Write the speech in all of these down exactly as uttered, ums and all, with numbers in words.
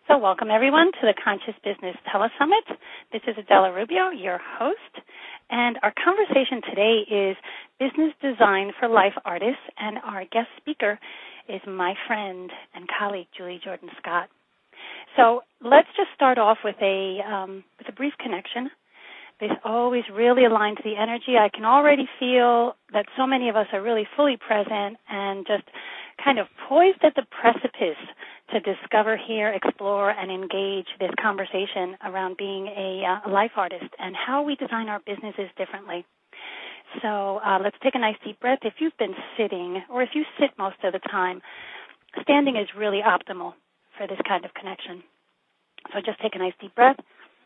So welcome, everyone, to the Conscious Business Telesummit. This is Adela Rubio, your host, and our conversation today is Business Design for Life Artists, and our guest speaker is my friend and colleague, Julie Jordan Scott. So let's just start off with a um, with a brief connection. This always really aligns the energy. I can already feel that so many of us are really fully present and just kind of poised at the precipice to discover, hear, explore, and engage this conversation around being a, uh, a life artist and how we design our businesses differently. So uh, let's take a nice deep breath. If you've been sitting, or if you sit most of the time, standing is really optimal for this kind of connection. So just take a nice deep breath.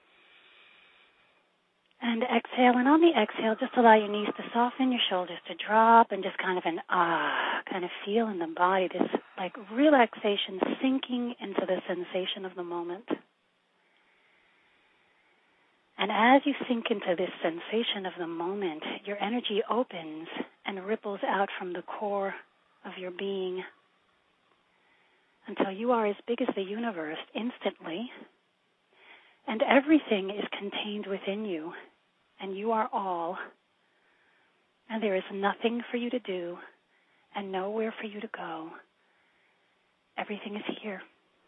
And exhale, and on the exhale, just allow your knees to soften, your shoulders to drop, and just kind of an ah, kind of feel in the body, this like relaxation sinking into the sensation of the moment. And as you sink into this sensation of the moment, your energy opens and ripples out from the core of your being until you are as big as the universe instantly. And everything is contained within you, and you are all, and there is nothing for you to do and nowhere for you to go. Everything is here.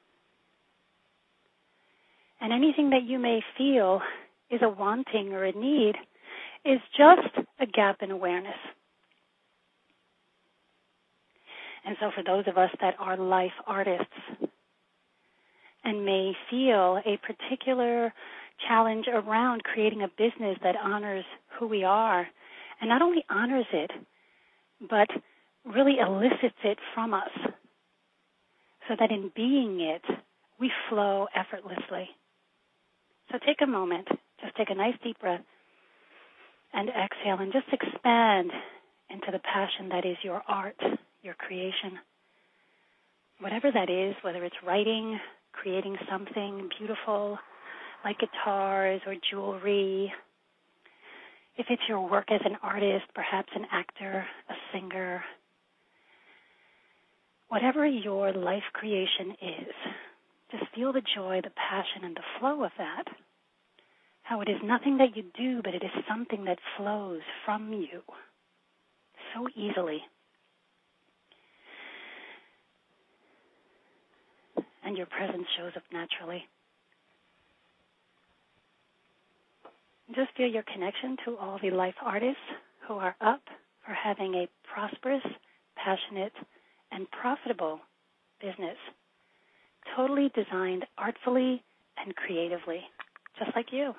And anything that you may feel is a wanting or a need is just a gap in awareness. And so for those of us that are life artists, and may feel a particular challenge around creating a business that honors who we are, and not only honors it, but really elicits it from us, so that in being it, we flow effortlessly. So take a moment, just take a nice deep breath, and exhale, and just expand into the passion that is your art, your creation. Whatever that is, whether it's writing, creating something beautiful like guitars or jewelry. If it's your work as an artist, perhaps an actor, a singer, whatever your life creation is, just feel the joy, the passion, and the flow of that. How it is nothing that you do, but it is something that flows from you so easily. And your presence shows up naturally. Just feel your connection to all the life artists who are up for having a prosperous, passionate, and profitable business, totally designed artfully and creatively, just like you.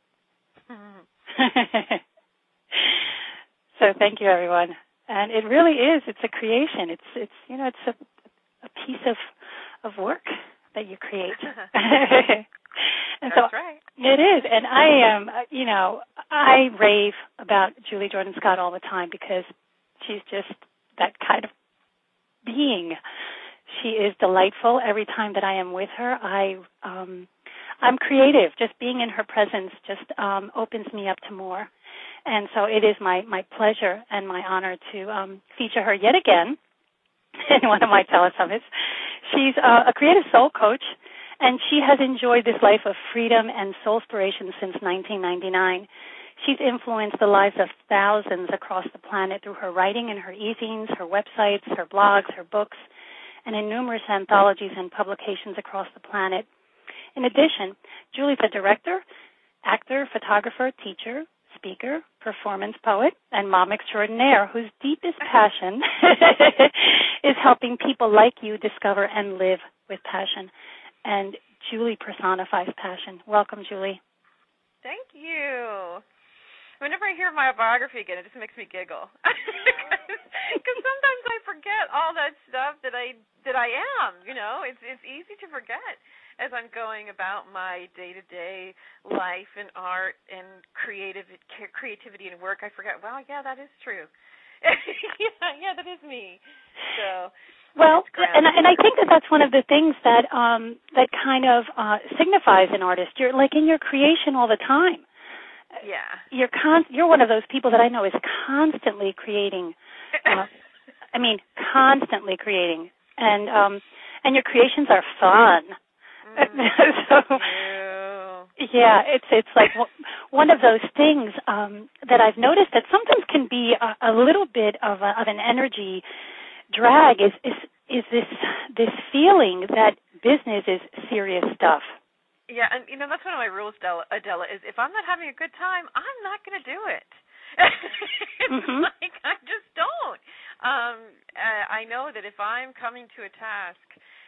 So thank you, everyone. And it really is, it's a creation. It's, it's you know, it's a, a piece of of work that you create. And That's so right. It is. And I am, you know, I rave about Julie Jordan Scott all the time because she's just that kind of being. She is delightful every time that I am with her. I, um, I'm creative. Just being in her presence just um, opens me up to more. And so it is my, my pleasure and my honor to um, feature her yet again in one of my telesummits. She's uh, a creative soul coach, and she has enjoyed this life of freedom and soulspiration since nineteen ninety-nine. She's influenced the lives of thousands across the planet through her writing and her e-zines, her websites, her blogs, her books, and in numerous anthologies and publications across the planet. In addition, Julie's a director, actor, photographer, teacher, speaker, performance poet, and mom extraordinaire whose deepest passion is helping people like you discover and live with passion. And Julie personifies passion. Welcome, Julie. Thank you. Whenever I hear my biography again, it just makes me giggle. Because sometimes I forget all that stuff that I that I am. You know, it's it's easy to forget as I'm going about my day-to-day life and art and creative creativity and work. I forget. Well, yeah, that is true. yeah, yeah, that is me. So. Well, and and I think that that's one of the things that um, that kind of uh, signifies an artist. You're like in your creation all the time. Yeah. You're con- You're one of those people that I know is constantly creating. Uh, I mean, constantly creating, and um, and your creations are fun. Mm. so, Ew. yeah, it's it's like one of those things um, that I've noticed that sometimes can be a, a little bit of, a, of an energy drag. Is is is this this feeling that business is serious stuff? Yeah, and you know that's one of my rules, Adela, Adela is if I'm not having a good time, I'm not going to do it. It's mm-hmm. like I just don't. Um, I know that if I'm coming to a task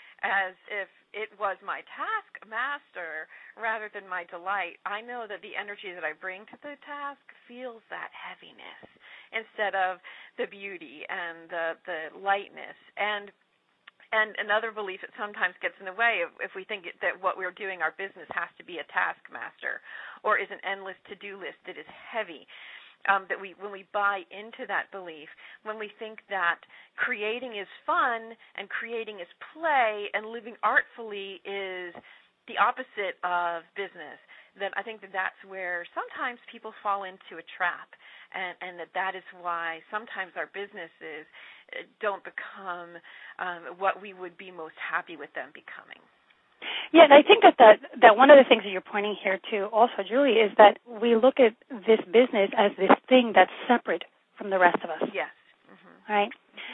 as if it was my taskmaster rather than my delight, I know that the energy that I bring to the task feels that heaviness instead of the beauty and the the lightness. And And another belief that sometimes gets in the way of if we think that what we're doing, our business, has to be a taskmaster or is an endless to-do list that is heavy. Um, that we, when we buy into that belief, when we think that creating is fun and creating is play and living artfully is the opposite of business, then I think that that's where sometimes people fall into a trap, and, and that that is why sometimes our businesses don't become um, what we would be most happy with them becoming. Yeah, and I think that, that that one of the things that you're pointing here to also, Julie, is that we look at this business as this thing that's separate from the rest of us. Yes. Mm-hmm. Right?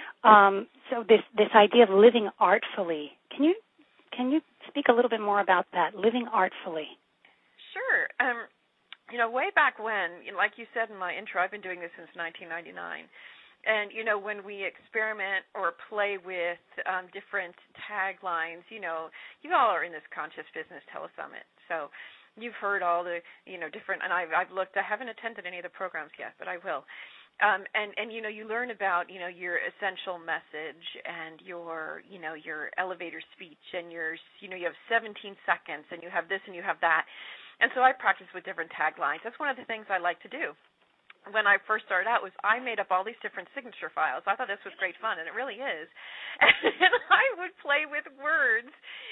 Um, so this, this idea of living artfully, can you can you speak a little bit more about that, living artfully? Sure. Um, you know, way back when, you know, like you said in my intro, I've been doing this since nineteen ninety-nine. And, you know, when we experiment or play with um, different taglines, you know, you all are in this Conscious Business Telesummit. So you've heard all the, you know, different, and I've, I've looked, I haven't attended any of the programs yet, but I will. Um, and, and, you know, you learn about, you know, your essential message and your, you know, your elevator speech and your, you know, you have seventeen seconds and you have this and you have that. And so I practice with different taglines. That's one of the things I like to do. When I first started out was I made up all these different signature files. I thought this was great fun, and it really is. And I would play with words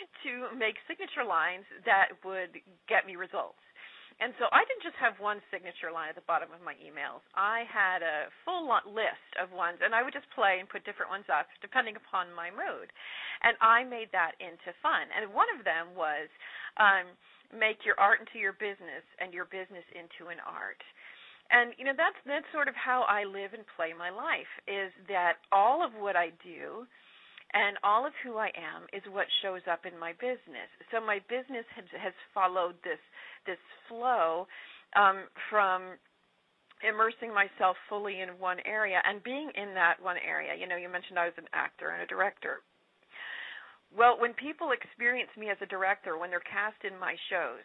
to make signature lines that would get me results. And so I didn't just have one signature line at the bottom of my emails. I had a full list of ones, and I would just play and put different ones up depending upon my mood. And I made that into fun. And one of them was um, make your art into your business and your business into an art. And, you know, that's that's sort of how I live and play my life, is that all of what I do and all of who I am is what shows up in my business. So my business has, has followed this this flow um, from immersing myself fully in one area and being in that one area. You know, you mentioned I was an actor and a director. Well, when people experience me as a director, when they're cast in my shows,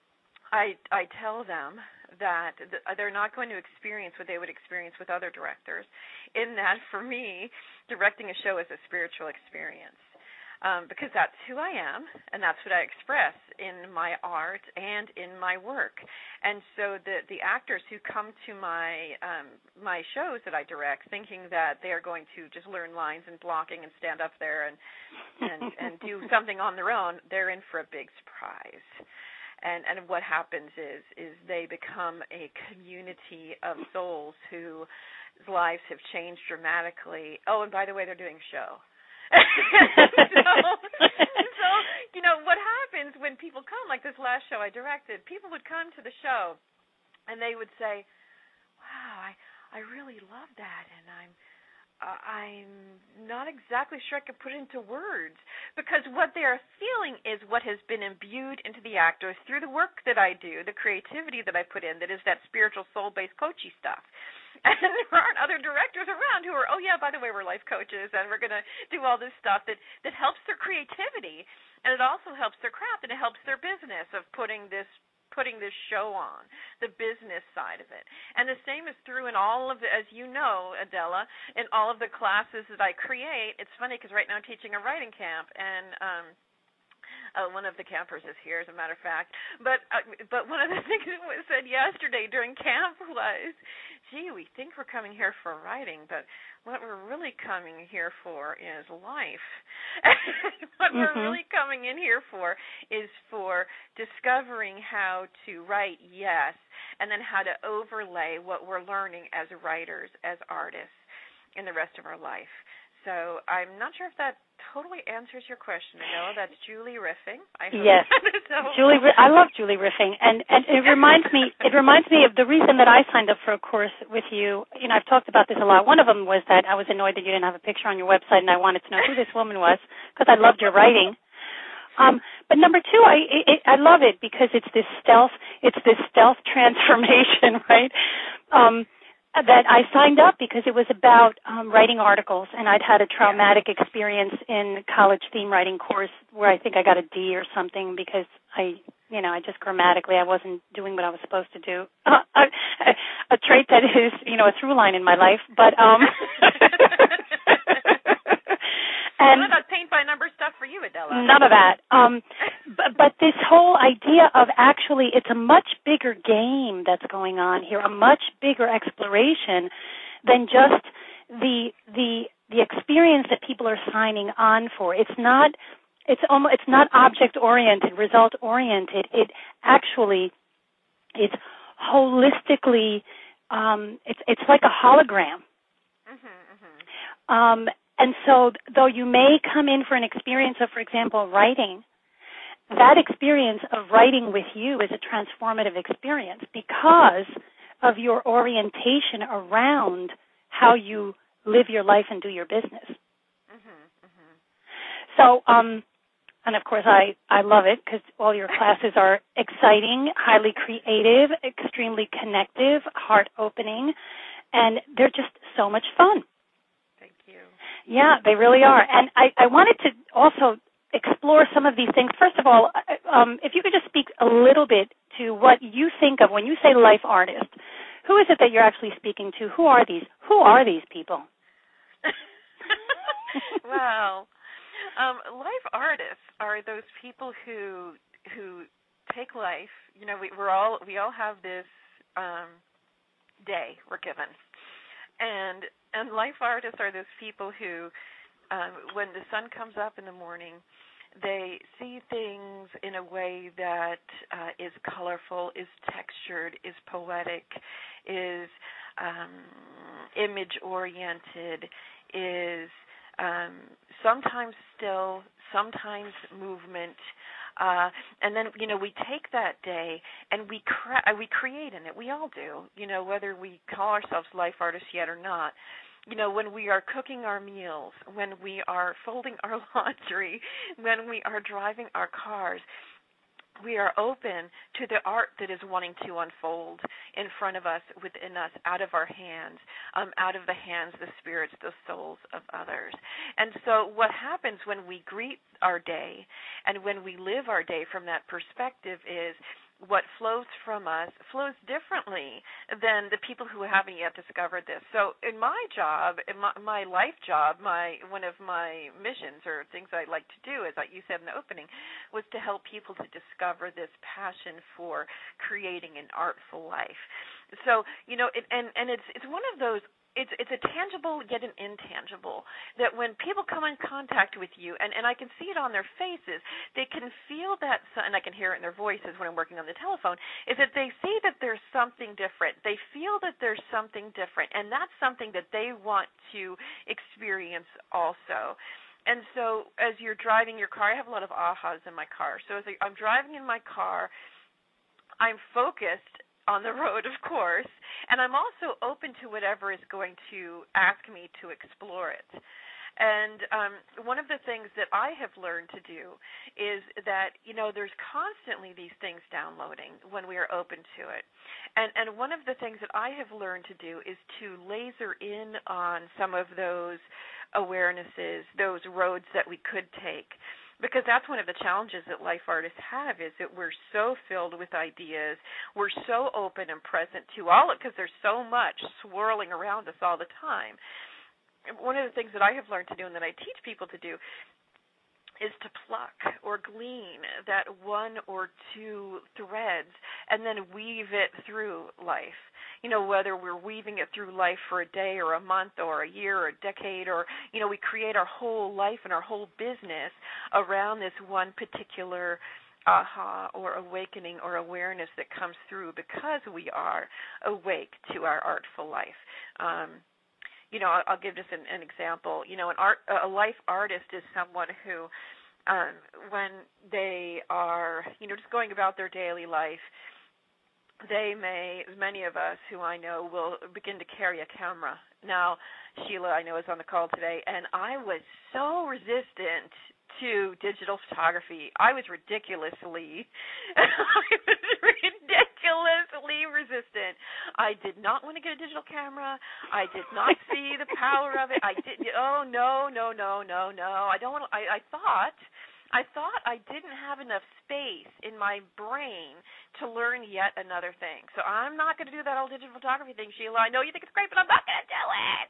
I I tell them that they're not going to experience what they would experience with other directors, in that for me, directing a show is a spiritual experience, um, because that's who I am, and that's what I express in my art and in my work. And so the the actors who come to my um, my shows that I direct thinking that they are going to just learn lines and blocking and stand up there and, and, and do something on their own, they're in for a big surprise. And and what happens is is they become a community of souls whose lives have changed dramatically. Oh, and by the way, they're doing a show. so, so, you know, what happens when people come, like this last show I directed, people would come to the show and they would say, wow, I, I really love that, and I'm Uh, I'm not exactly sure I can put it into words, because what they are feeling is what has been imbued into the actors through the work that I do, the creativity that I put in, that is that spiritual, soul-based, coachy stuff. And there aren't other directors around who are, oh, yeah, by the way, we're life coaches, and we're going to do all this stuff that, that helps their creativity, and it also helps their craft, and it helps their business of putting this putting this show on, the business side of it. And the same is true in all of the, as you know, Adela, in all of the classes that I create. It's funny because right now I'm teaching a writing camp, and um, uh, one of the campers is here, as a matter of fact. But uh, but one of the things that was said yesterday during camp was, gee, we think we're coming here for writing, but what we're really coming here for is life. What mm-hmm. we're really coming in here for is for discovering how to write, yes, and then how to overlay what we're learning as writers, as artists, in the rest of our life. so I'm not sure if that totally answers your question. I know that's Julie Riffing. I hope yes, so. Julie. I love Julie Riffing, and and it reminds me. It reminds me of the reason that I signed up for a course with you. You know, I've talked about this a lot. One of them was that I was annoyed that you didn't have a picture on your website, and I wanted to know who this woman was because I loved your writing. Um, but number two, I it, I love it because it's this stealth. It's this stealth transformation, right? Um, that I signed up because it was about um, writing articles, and I'd had a traumatic experience in college theme writing course where I think I got a D or something because I, you know, I just grammatically I wasn't doing what I was supposed to do. Uh, a, a trait that is, you know, a through line in my life, but um. And none of that paint by number stuff for you, Adela. None of that. Um, but, but this whole idea of actually, it's a much bigger game that's going on here, a much bigger exploration than just the the the experience that people are signing on for. It's not. It's almost. It's not object oriented, result oriented. It actually, it's holistically. Um, it's it's like a hologram. Mm-hmm, mm-hmm. Um, And so, though you may come in for an experience of, for example, writing, that experience of writing with you is a transformative experience because of your orientation around how you live your life and do your business. Mm-hmm, mm-hmm. So, um, and of course, I, I love it because all your classes are exciting, highly creative, extremely connective, heart-opening, and they're just so much fun. Yeah, they really are. And I, I wanted to also explore some of these things. First of all, um, if you could just speak a little bit to what you think of when you say life artist. Who is it that you're actually speaking to? Who are these? Who are these people? Well, um, life artists are those people who who take life. You know, we, we're all we all have this um, day we're given. And and life artists are those people who, um, when the sun comes up in the morning, they see things in a way that uh, is colorful, is textured, is poetic, is um, image-oriented, is um, sometimes still, sometimes movement. Uh, and then, you know, we take that day and we cre- we create in it. We all do, you know, whether we call ourselves life artists yet or not. You know, when we are cooking our meals, when we are folding our laundry, when we are driving our cars, we are open to the art that is wanting to unfold in front of us, within us, out of our hands, um, out of the hands, the spirits, the souls of others. And so what happens when we greet our day and when we live our day from that perspective is what flows from us flows differently than the people who haven't yet discovered this. So in my job, in my, my life job, my one of my missions or things I like to do, as you said in the opening, was to help people to discover this passion for creating an artful life. So, you know, it, and, and it's it's one of those It's it's a tangible yet an intangible, that when people come in contact with you, and, and I can see it on their faces, they can feel that, and I can hear it in their voices when I'm working on the telephone, is that they see that there's something different. They feel that there's something different, and that's something that they want to experience also. And so as you're driving your car, I have a lot of ahas in my car. So as I'm driving in my car, I'm focused on the road, of course, and I'm also open to whatever is going to ask me to explore it. And um, one of the things that I have learned to do is that, you know, there's constantly these things downloading when we are open to it. And, and one of the things that I have learned to do is to laser in on some of those awarenesses, those roads that we could take. Because that's one of the challenges that life artists have, is that we're so filled with ideas, we're so open and present to all it, because there's so much swirling around us all the time. One of the things that I have learned to do and that I teach people to do is to pluck or glean that one or two threads and then weave it through life. You know, whether we're weaving it through life for a day or a month or a year or a decade, or, you know, we create our whole life and our whole business around this one particular aha or awakening or awareness that comes through because we are awake to our artful life. Um, you know, I'll, I'll give just an, an example. You know, an art, a life artist is someone who, um, when they are, you know, just going about their daily life, they may, many of us who I know will begin to carry a camera. Now, Sheila, I know, is on the call today, and I was so resistant to digital photography. I was ridiculously, I was ridiculously resistant. I did not want to get a digital camera. I did not see the power of it. I didn't, oh, no, no, no, no, no. I don't want to, I, I thought, I thought I didn't have enough space in my brain to learn yet another thing. So I'm not going to do that old digital photography thing, Sheila. I know you think it's great, but I'm not going to do it.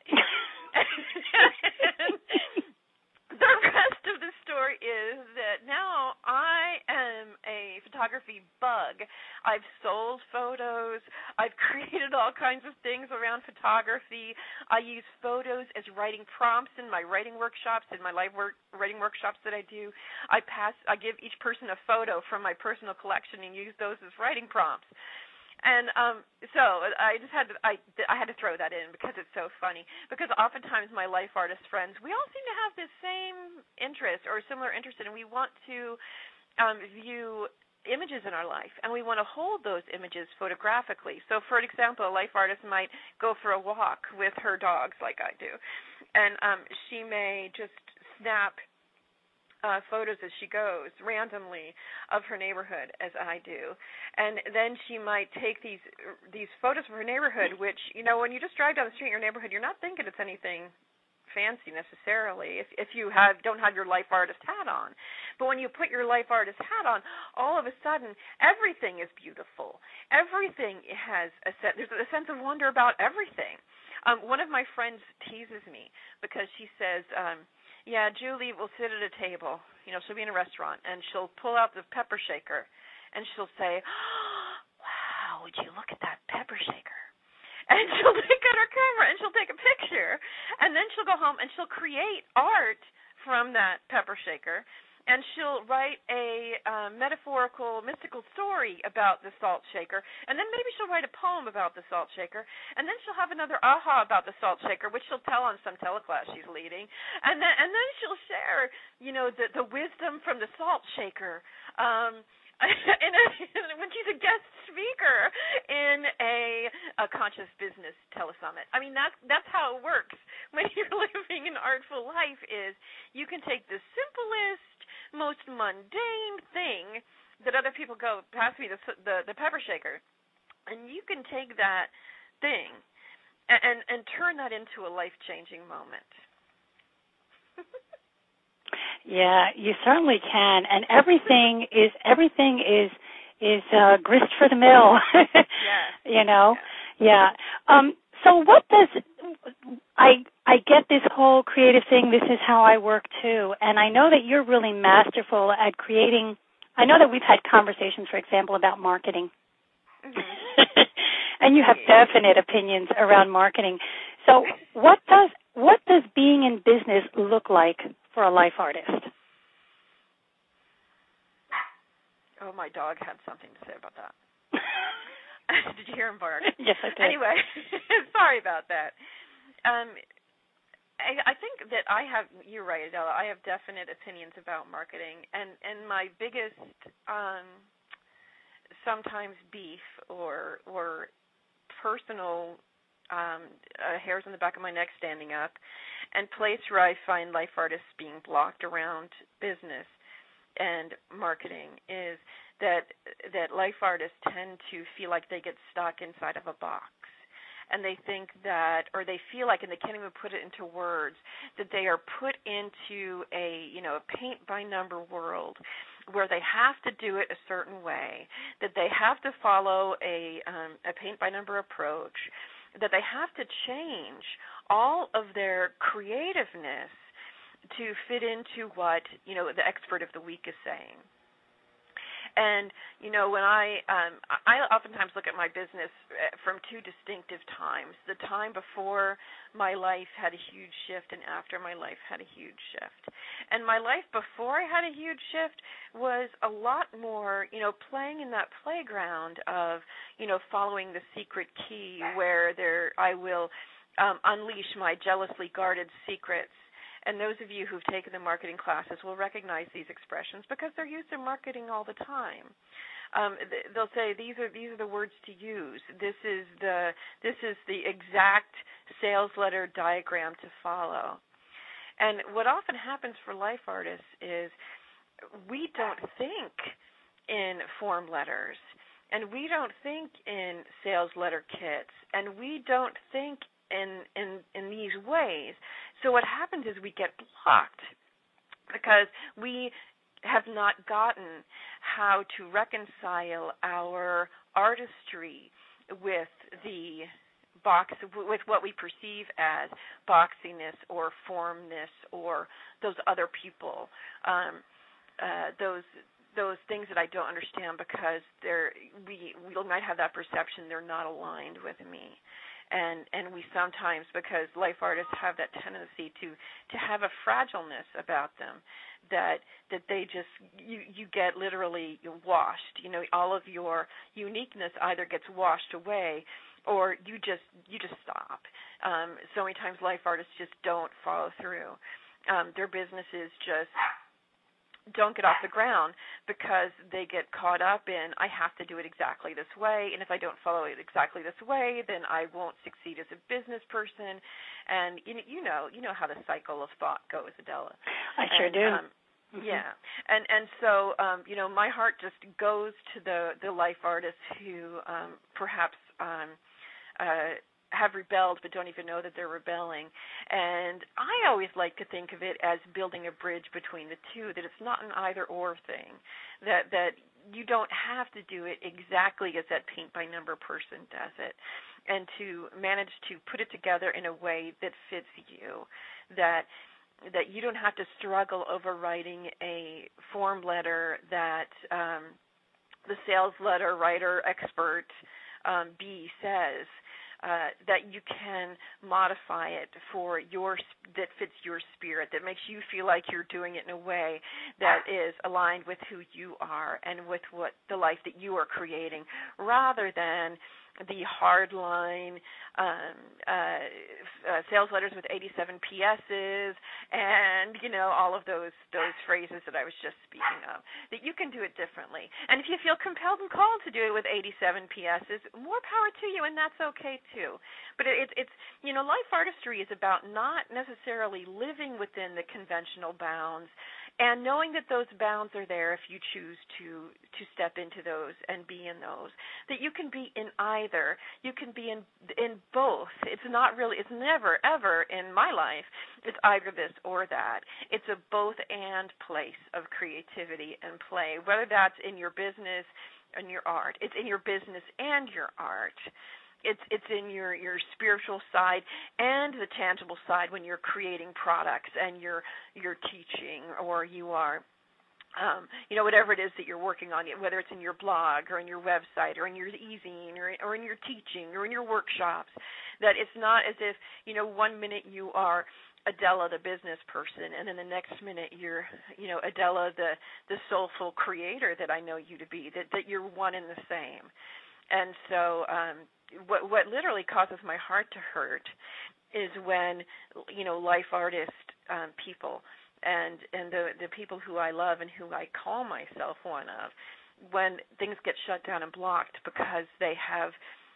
The rest of the story is that now I am a photography bug. I've sold photos. I've created all kinds of things around photography. I use photos as writing prompts in my writing workshops, in my live work, writing workshops that I do. I pass. I give each person a photo from my personal collection and use those as writing prompts. And um, so I just had to, I, I had to throw that in because it's so funny. Because oftentimes my life artist friends, we all seem to have this same interest or similar interest, and we want to um, view images in our life, and we want to hold those images photographically. So, for example, a life artist might go for a walk with her dogs, like I do, and um, she may just snap Uh, photos as she goes randomly of her neighborhood, as I do, and then she might take these these photos of her neighborhood, which, you know, when you just drive down the street in your neighborhood, you're not thinking it's anything fancy necessarily if if you have don't have your life artist hat on. But when you put your life artist hat on, all of a sudden everything is beautiful. Everything has a set. There's a sense of wonder about everything. Um, one of my friends teases me because she says, Um, yeah, Julie will sit at a table, you know, she'll be in a restaurant, and she'll pull out the pepper shaker, and she'll say, oh, wow, would you look at that pepper shaker? And she'll take out her camera, and she'll take a picture, and then she'll go home, and she'll create art from that pepper shaker, and she'll write a uh, metaphorical, mystical story about the salt shaker, and then maybe she'll write a poem about the salt shaker, and then she'll have another aha about the salt shaker, which she'll tell on some teleclass she's leading, and then and then she'll share, you know, the the wisdom from the salt shaker. Um, in a, when she's a guest speaker in a, a conscious business telesummit. I mean, that's that's how it works when you're living an artful life. Is you can take the simplest, most mundane thing that other people go, pass me the the, the pepper shaker, and you can take that thing and and, and turn that into a life-changing moment. Yeah, you certainly can, and everything is everything is is uh, grist for the mill. Yeah. You know, yeah. Um, so what does I I get this whole creative thing? This is how I work too, and I know that you're really masterful at creating. I know that we've had conversations, for example, about marketing, mm-hmm. and you have definite opinions around marketing. So what does what does being in business look like for a life artist? Oh, my dog had something to say about that. Did you hear him bark? Yes, I did. Anyway, sorry about that. Um, I, I think that I have, you're right, Adela, I have definite opinions about marketing, and, and my biggest um, sometimes beef or or personal um, uh, hairs on the back of my neck standing up, and place where I find life artists being blocked around business and marketing is that that life artists tend to feel like they get stuck inside of a box, and they think that, or they feel like, and they can't even put it into words, that they are put into a, you know, a paint by number world where they have to do it a certain way, that they have to follow a um, a paint by number approach, that they have to change all of their creativeness to fit into what, you know, the expert of the week is saying. And, you know, when I, um, I oftentimes look at my business from two distinctive times, the time before my life had a huge shift and after my life had a huge shift. And my life before I had a huge shift was a lot more, you know, playing in that playground of, you know, following the secret key where there I will um, unleash my jealously guarded secrets. And those of you who've taken the marketing classes will recognize these expressions because they're used in marketing all the time. Um, they'll say these are these are the words to use. This is the this is the exact sales letter diagram to follow. And what often happens for life artists is we don't think in form letters, and we don't think in sales letter kits, and we don't think in in in these ways. So what happens is we get blocked because we have not gotten how to reconcile our artistry with the box, with what we perceive as boxiness or formness or those other people, um, uh, those those things that I don't understand because they're we we might have that perception they're not aligned with me. And and we sometimes, because life artists have that tendency to, to have a fragileness about them, that that they just you, you get literally washed. You know, all of your uniqueness either gets washed away, or you just you just stop. Um, so many times, life artists just don't follow through. Um, their businesses just don't get off the ground because they get caught up in, I have to do it exactly this way, and if I don't follow it exactly this way, then I won't succeed as a business person. And you, you know, you know how the cycle of thought goes, Adela. I sure and, do. Um, mm-hmm. Yeah, and and so um, you know, my heart just goes to the the life artists who um, perhaps um, uh, have rebelled but don't even know that they're rebelling. And I always like to think of it as building a bridge between the two, that it's not an either-or thing, that that you don't have to do it exactly as that paint-by-number person does it, and to manage to put it together in a way that fits you, that that you don't have to struggle over writing a form letter that um, the sales letter writer expert um, B says. Uh, that you can modify it for your that fits your spirit, that makes you feel like you're doing it in a way that is aligned with who you are and with what the life that you are creating, rather than the hardline um, uh, uh, sales letters with eighty-seven P S's and, you know, all of those those phrases that I was just speaking of, that you can do it differently. And if you feel compelled and called to do it with eighty-seven P S's, more power to you, and that's okay too. But it, it's, you know, life artistry is about not necessarily living within the conventional bounds, and knowing that those bounds are there if you choose to to step into those and be in those, that you can be in either. You can be in in both. It's not really, it's never, ever in my life, it's either this or that. It's a both and place of creativity and play, whether that's in your business and your art. It's in your business and your art. It's it's in your, your spiritual side and the tangible side when you're creating products and you're you're teaching, or you are, um, you know, whatever it is that you're working on, whether it's in your blog or in your website or in your e-zine or, or in your teaching or in your workshops, that it's not as if, you know, one minute you are Adela, the business person, and then the next minute you're, you know, Adela, the, the soulful creator that I know you to be, that, that you're one and the same. And so um, what what literally causes my heart to hurt is when, you know, life artist um, people and, and the, the people who I love and who I call myself one of, when things get shut down and blocked because they have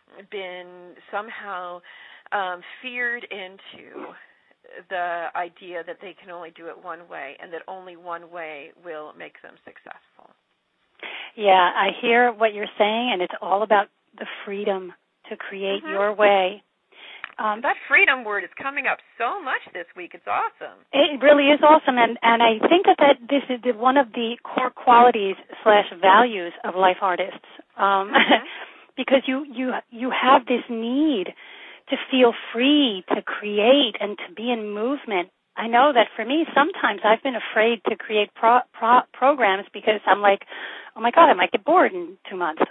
been somehow um, feared into the idea that they can only do it one way and that only one way will make them successful. Yeah, I hear what you're saying, and it's all about the freedom to create mm-hmm. your way. Um, that freedom word is coming up so much this week. It's awesome. It really is awesome, and, and I think that, that this is the, one of the core qualities slash values of life artists, um, mm-hmm. because you, you you have this need to feel free, to create, and to be in movement. I know that for me, sometimes I've been afraid to create pro, pro, programs because I'm like, oh, my God, I might get bored in two months.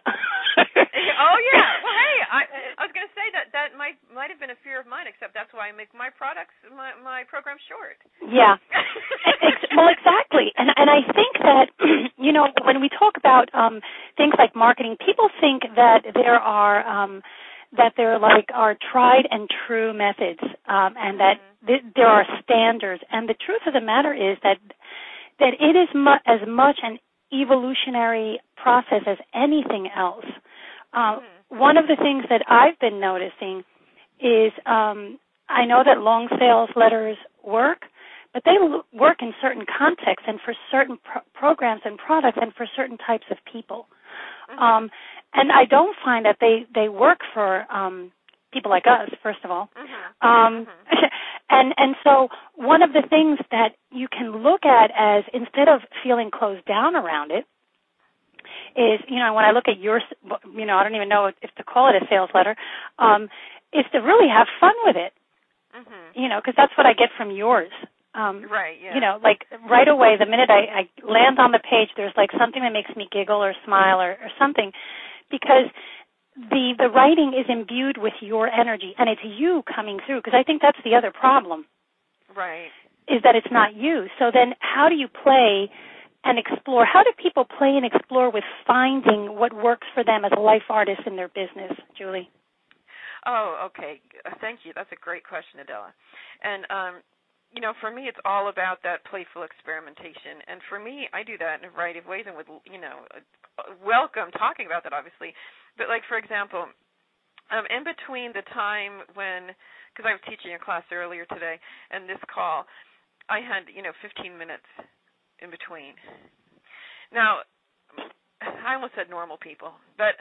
Oh, yeah. Well, hey, I, I was going to say that that might might have been a fear of mine, except that's why I make my products, my, my programs short. Yeah. Well, exactly. And, and I think that, you know, when we talk about um, things like marketing, people think that there are um, that there like are tried and true methods, um, and that th- there are standards. And the truth of the matter is that that it is mu- as much an evolutionary process as anything else. Uh, mm-hmm. One of the things that I've been noticing is um, I know that long sales letters work, but they l- work in certain contexts and for certain pro- programs and products and for certain types of people. Mm-hmm. Um, and I don't find that they, they work for um, people like us, first of all. Mm-hmm. Um, mm-hmm. and and so one of the things that you can look at as, instead of feeling closed down around it, is, you know, when I look at your, you know, I don't even know if to call it a sales letter, um, is to really have fun with it. Mm-hmm. You know, because that's what I get from yours. Um, right, yeah. You know, like right away, the minute I, I land on the page, there's like something that makes me giggle or smile or, or something, because the the writing is imbued with your energy, and it's you coming through, because I think that's the other problem. Right. Is that it's not you. So then how do you play and explore? How do people play and explore with finding what works for them as a life artist in their business, Julie? Oh, okay. Thank you. That's a great question, Adela. And, um, you know, for me, it's all about that playful experimentation. And for me, I do that in a variety of ways and would, you know, welcome talking about that, obviously. But, like, for example, um, in between the time when, because I was teaching a class earlier today, and this call, I had, you know, fifteen minutes in between. Now, I almost said normal people, but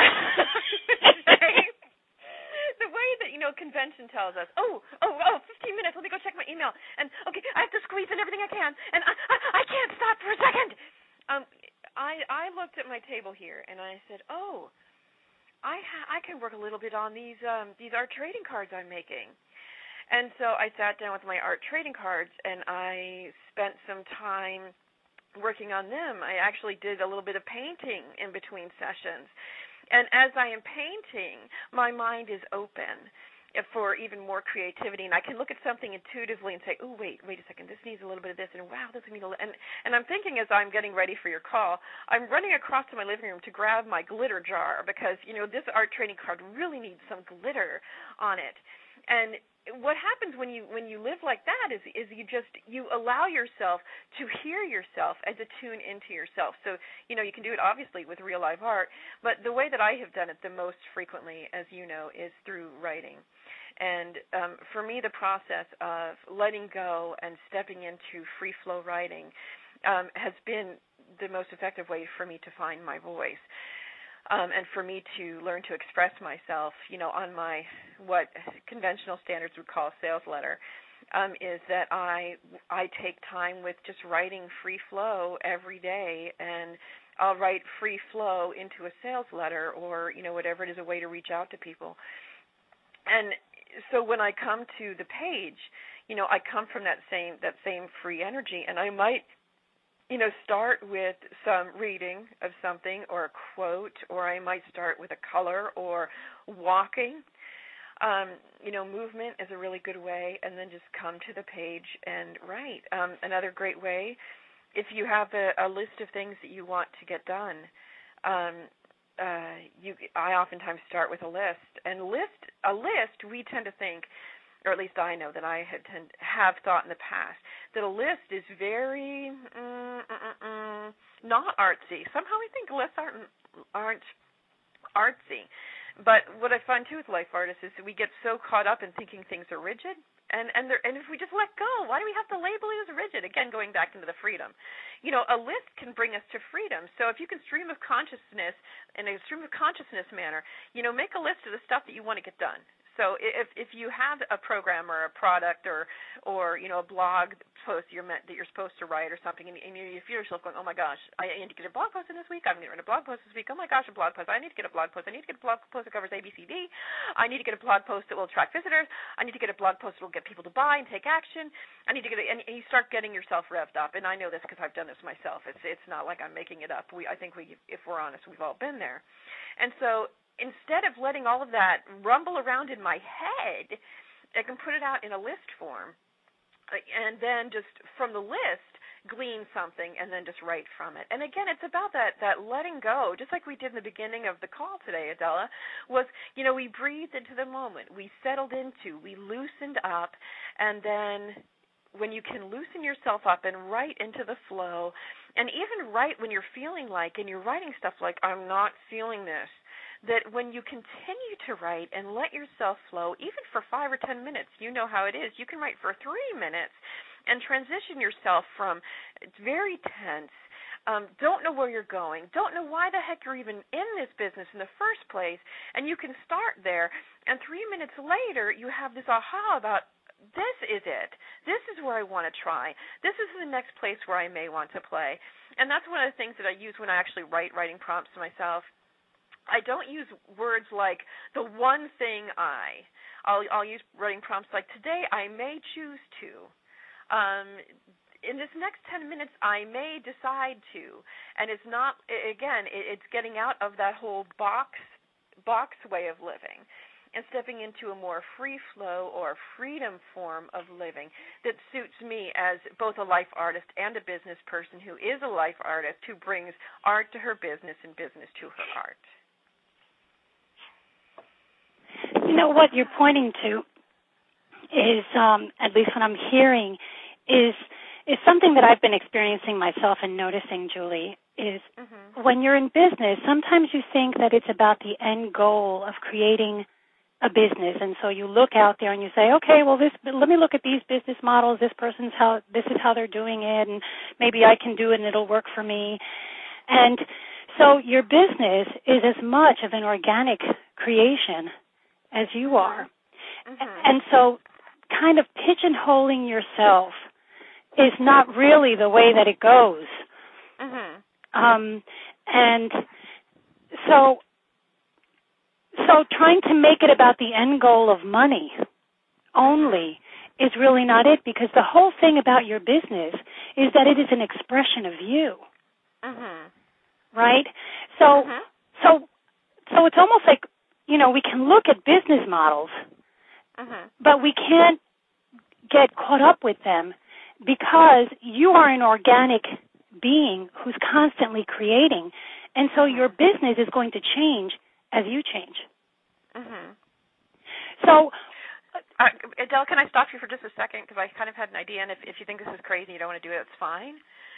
the way that, you know, convention tells us, oh, oh, oh, fifteen minutes, let me go check my email, and, okay, I have to squeeze in everything I can, and I, I, I can't stop for a second. Um, I, I looked at my table here, and I said, oh, I, ha- I can work a little bit on these, um, these art trading cards I'm making. And so I sat down with my art trading cards, and I spent some time working on them. I actually did a little bit of painting in between sessions. And as I am painting, my mind is open for even more creativity, and I can look at something intuitively and say, oh, wait, wait a second, this needs a little bit of this, and wow, this needs a little, and, and I'm thinking as I'm getting ready for your call, I'm running across to my living room to grab my glitter jar because, you know, this art trading card really needs some glitter on it. And what happens when you when you live like that is is you just you allow yourself to hear yourself and to tune into yourself. So, you know, you can do it obviously with real live art, but the way that I have done it the most frequently, as you know, is through writing. And um, for me, the process of letting go and stepping into free flow writing um, has been the most effective way for me to find my voice. Um, and for me to learn to express myself, you know, on my, what conventional standards would call sales letter, um, is that I I take time with just writing free flow every day, and I'll write free flow into a sales letter or, you know, whatever it is, a way to reach out to people. And so when I come to the page, you know, I come from that same that same free energy, and I might, you know, start with some reading of something or a quote, or I might start with a color or walking. Um, you know, movement is a really good way, and then just come to the page and write. Um, another great way, if you have a, a list of things that you want to get done, um, uh, you, I oftentimes start with a list. And list a list, we tend to think, or at least I know that I had tend, have thought in the past, that a list is very mm, mm, mm, not artsy. Somehow we think lists aren't, aren't artsy. But what I find, too, with life artists is that we get so caught up in thinking things are rigid. And and, and if we just let go, why do we have to label it as rigid? Again, going back into the freedom. You know, a list can bring us to freedom. So if you can stream of consciousness in a stream of consciousness manner, you know, make a list of the stuff that you want to get done. So if if you have a program or a product or or you know a blog post you're meant that you're supposed to write or something, and, and you feel yourself going, oh my gosh, I need to get a blog post in this week. I'm going to write a blog post this week. Oh my gosh, a blog post. I need to get a blog post. I need to get a blog post that covers A, B, C, D. I need to get a blog post that will attract visitors. I need to get a blog post that will get people to buy and take action. I need to get a, and you start getting yourself revved up. And I know this because I've done this myself. It's it's not like I'm making it up. We I think we, if we're honest, we've all been there. And so instead of letting all of that rumble around in my head, I can put it out in a list form, and then just from the list glean something and then just write from it. And again, it's about that that letting go, just like we did in the beginning of the call today, Adela, was, you know, we breathed into the moment. We settled into, we loosened up, and then when you can loosen yourself up and write into the flow, and even write when you're feeling like, and you're writing stuff like, I'm not feeling this, that when you continue to write and let yourself flow, even for five or ten minutes, you know how it is. You can write for three minutes and transition yourself from it's very tense, um, don't know where you're going, don't know why the heck you're even in this business in the first place, and you can start there, and three minutes later you have this aha about, this is it. This is where I want to try. This is the next place where I may want to play. And that's one of the things that I use when I actually write writing prompts to myself. I don't use words like the one thing I. I'll, I'll use writing prompts like, today I may choose to. Um, in this next ten minutes, I may decide to. And it's not, again, it's getting out of that whole box box way of living and stepping into a more free flow or freedom form of living that suits me as both a life artist and a business person who is a life artist who brings art to her business and business to her art. You know, what you're pointing to is, um, at least what I'm hearing, is is something that I've been experiencing myself and noticing, Julie, is mm-hmm. when you're in business, sometimes you think that it's about the end goal of creating a business, and so you look out there and you say, okay, well, this, let me look at these business models. This person's how, this is how they're doing it, and maybe I can do it and it'll work for me. And so your business is as much of an organic creation as you are. Mm-hmm. And so kind of pigeonholing yourself is not really the way that it goes. Mm-hmm. Um, and so, so trying to make it about the end goal of money only is really not it, because the whole thing about your business is that it is an expression of you. Mm-hmm. Right? So, mm-hmm. so, so it's almost like, you know, we can look at business models, mm-hmm. but we can't get caught up with them because you are an organic being who's constantly creating, and so your business is going to change as you change. Mm-hmm. So, uh, Adele, can I stop you for just a second, because I kind of had an idea, and if, if you think this is crazy and you don't want to do it, it's fine.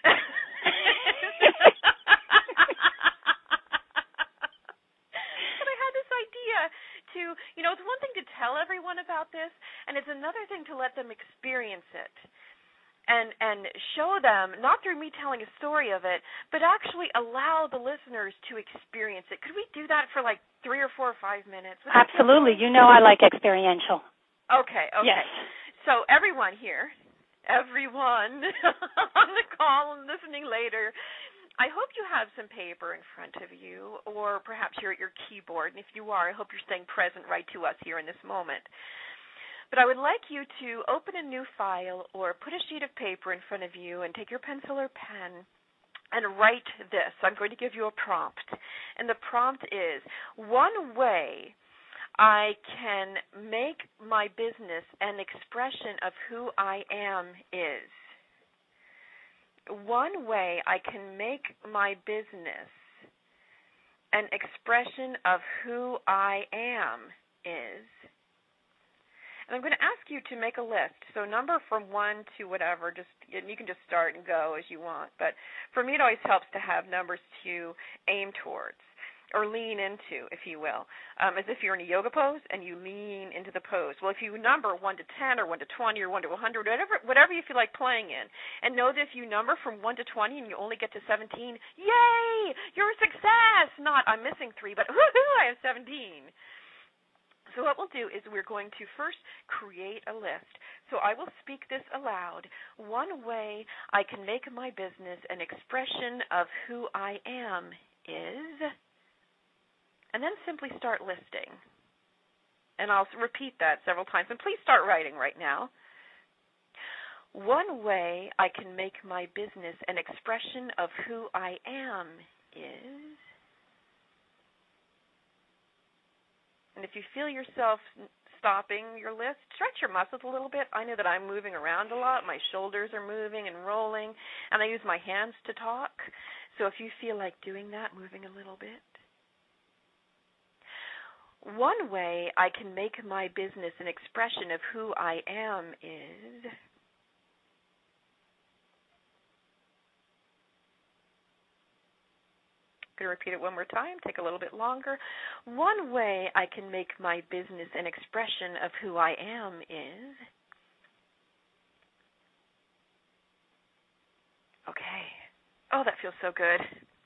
To, you know, it's one thing to tell everyone about this, and it's another thing to let them experience it and and show them, not through me telling a story of it, but actually allow the listeners to experience it. Could we do that for like three or four or five minutes? Would Absolutely. You know I like experiential. Okay, okay. Yes. So everyone here, everyone on the call and listening later, I hope you have some paper in front of you, or perhaps you're at your keyboard, and if you are, I hope you're staying present right to us here in this moment. But I would like you to open a new file or put a sheet of paper in front of you and take your pencil or pen and write this. I'm going to give you a prompt, and the prompt is, one way I can make my business an expression of who I am is. One way I can make my business an expression of who I am is, and I'm going to ask you to make a list. So number from one to whatever, just you can just start and go as you want. But for me, it always helps to have numbers to aim towards or lean into, if you will, um, as if you're in a yoga pose and you lean into the pose. Well, if you number one to ten or one to twenty or one to one hundred, whatever, whatever you feel like playing in, and know that if you number from one to twenty and you only get to seventeen, yay, you're a success. Not, I'm missing three, but woohoo, I have seventeen. So what we'll do is we're going to first create a list. So I will speak this aloud. One way I can make my business an expression of who I am is... and then simply start listing. And I'll repeat that several times. And please start writing right now. One way I can make my business an expression of who I am is... and if you feel yourself stopping your list, stretch your muscles a little bit. I know that I'm moving around a lot. My shoulders are moving and rolling, and I use my hands to talk. So if you feel like doing that, moving a little bit. One way I can make my business an expression of who I am is going to repeat it one more time, take a little bit longer. One way I can make my business an expression of who I am is, okay, oh, that feels so good.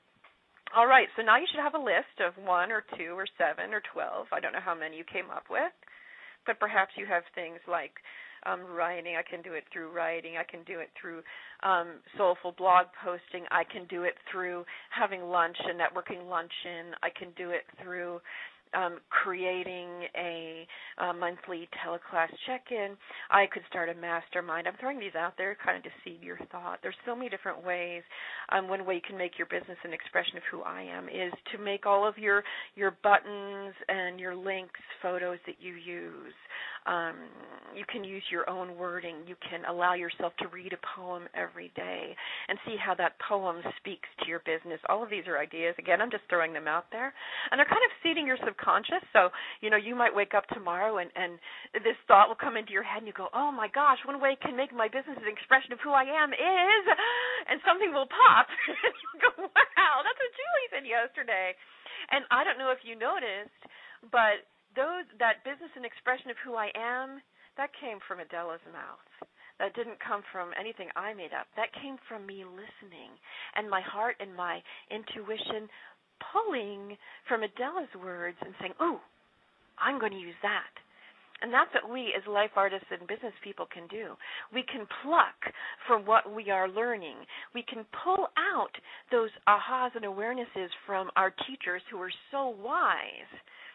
All right, so now you should have a list of one or two or seven or twelve. I don't know how many you came up with, but perhaps you have things like Um, writing. I can do it through writing. I can do it through um, soulful blog posting. I can do it through having lunch, a networking luncheon. I can do it through um, creating a, a monthly teleclass check-in. I could start a mastermind. I'm throwing these out there kind of to seed your thought. There's so many different ways. Um, one way you can make your business an expression of who I am is to make all of your, your buttons and your links photos that you use. Um, you can use your own wording. You can allow yourself to read a poem every day and see how that poem speaks to your business. All of these are ideas. Again, I'm just throwing them out there. And they're kind of seeding your subconscious. So, you know, you might wake up tomorrow and, and this thought will come into your head and you go, oh, my gosh, one way I can make my business an expression of who I am is, and something will pop. And you'll go, wow, that's what Julie said yesterday. And I don't know if you noticed, but Those that business and expression of who I am, that came from Adela's mouth. That didn't come from anything I made up. That came from me listening and my heart and my intuition pulling from Adela's words and saying, oh, I'm going to use that. And that's what we as life artists and business people can do. We can pluck from what we are learning. We can pull out those ahas and awarenesses from our teachers who are so wise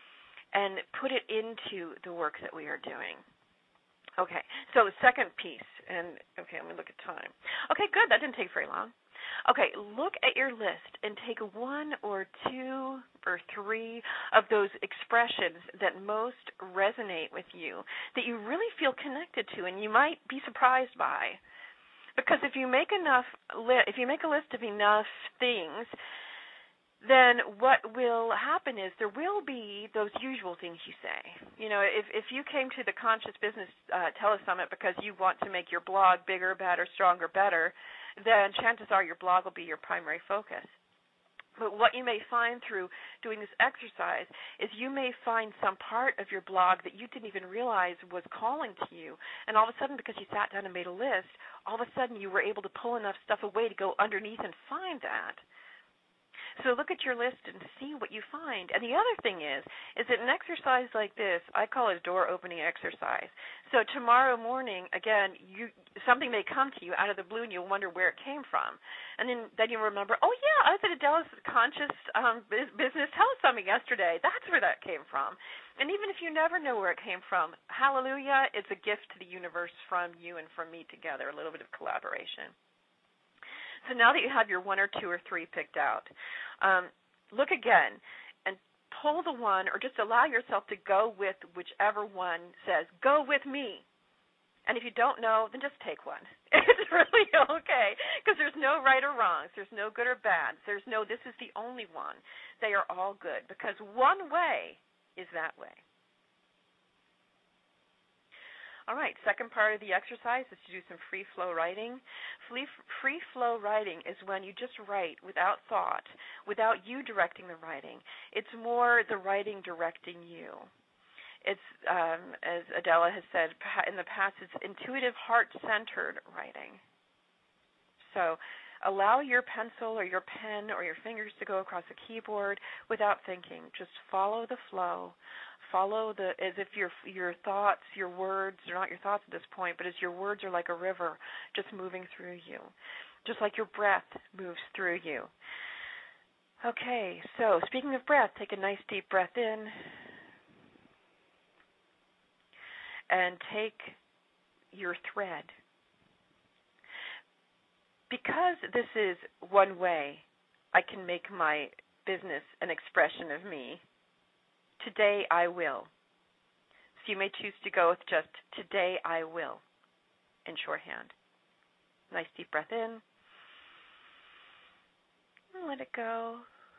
and put it into the work that we are doing. Okay, so the second piece, and okay, let me look at time. Okay, good, that didn't take very long. Okay, look at your list and take one or two or three of those expressions that most resonate with you, that you really feel connected to, and you might be surprised by. Because if you make enough, li- if you make a list of enough things, then what will happen is there will be those usual things you say. You know, if if you came to the Conscious Business uh, Telesummit because you want to make your blog bigger, better, stronger, better, then chances are your blog will be your primary focus. But what you may find through doing this exercise is you may find some part of your blog that you didn't even realize was calling to you. And all of a sudden, because you sat down and made a list, all of a sudden you were able to pull enough stuff away to go underneath and find that. So look at your list and see what you find. And the other thing is, is that an exercise like this, I call it a door-opening exercise. So tomorrow morning, again, you something may come to you out of the blue, and you'll wonder where it came from. And then, then you'll remember, oh, yeah, I was at Adela's Conscious um, Business Telesummit yesterday. That's where that came from. And even if you never know where it came from, hallelujah, it's a gift to the universe from you and from me together, a little bit of collaboration. So now that you have your one or two or three picked out, um, look again and pull the one, or just allow yourself to go with whichever one says, go with me. And if you don't know, then just take one. It's really okay, because there's no right or wrong. There's no good or bad. There's no this is the only one. They are all good, because one way is that way. All right, second part of the exercise is to do some free flow writing. Free, free flow writing is when you just write without thought, without you directing the writing. It's more the writing directing you. It's, um, as Adela has said in the past, it's intuitive, heart-centered writing. So allow your pencil or your pen or your fingers to go across the keyboard without thinking. Just follow the flow. Follow the, as if your your thoughts, your words, they're not your thoughts at this point, but as your words are like a river just moving through you, just like your breath moves through you. Okay, so speaking of breath, take a nice deep breath in and take your thread. Because this is one way I can make my business an expression of me, today I will. you may choose to go with just today I will in shorthand. Nice deep breath in. And let it go.